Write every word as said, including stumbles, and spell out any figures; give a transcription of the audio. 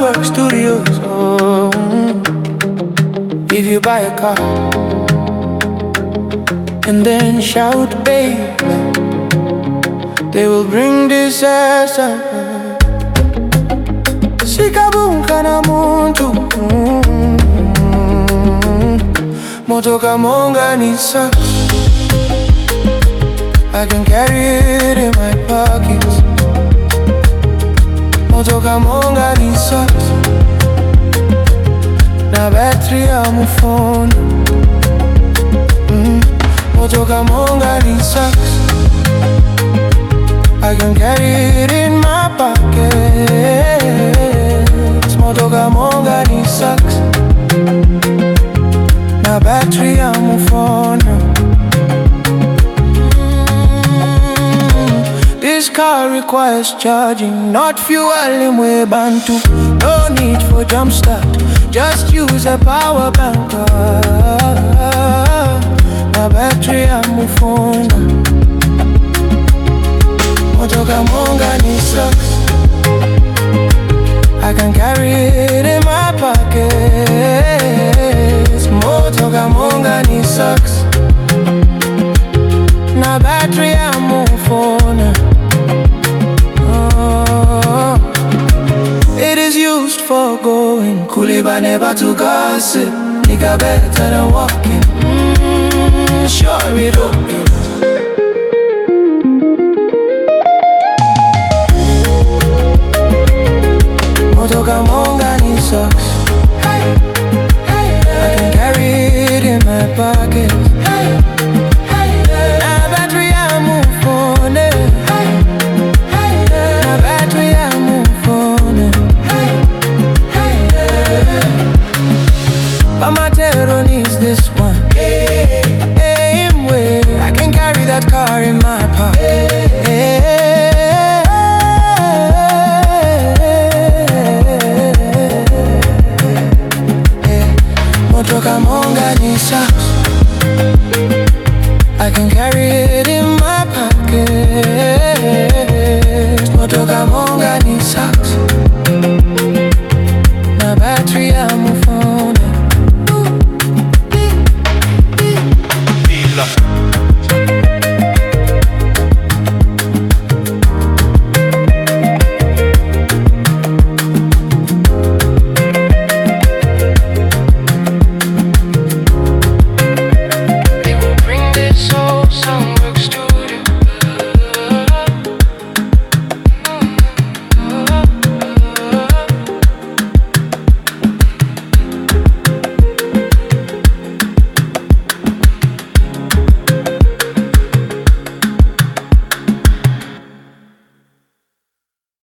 work studios. Oh, mm. If you buy a car and then shout babe, they will bring disaster. Sikabunka na muntu, mm. Motoka monga ni sucks. I can carry it in my pockets. Motoka monga ni sucks. Na battery ya mufone. mm. Motoka monga ni sucks. I can carry it in my pockets. Motoka monga ni sucks. Na battery ya mufone. This car requires charging, not fueling way bantu. No need for jump start, just use a power bank. My battery I'm phone. Motoka monga ni sucks. I can carry it in my pockets. Motoka monga ni sucks. Na battery I'm phone. For going, Kuliba never to gossip. Nigga better than walking. mm, Sure it okay. Motoka monga ni sucks. I can carry it in my pocket. Na battery I'm phone. Na battery I'm phone. Amatero needs this one. Aim way, I can carry that car in my pocket. Motoka monga ni sucks.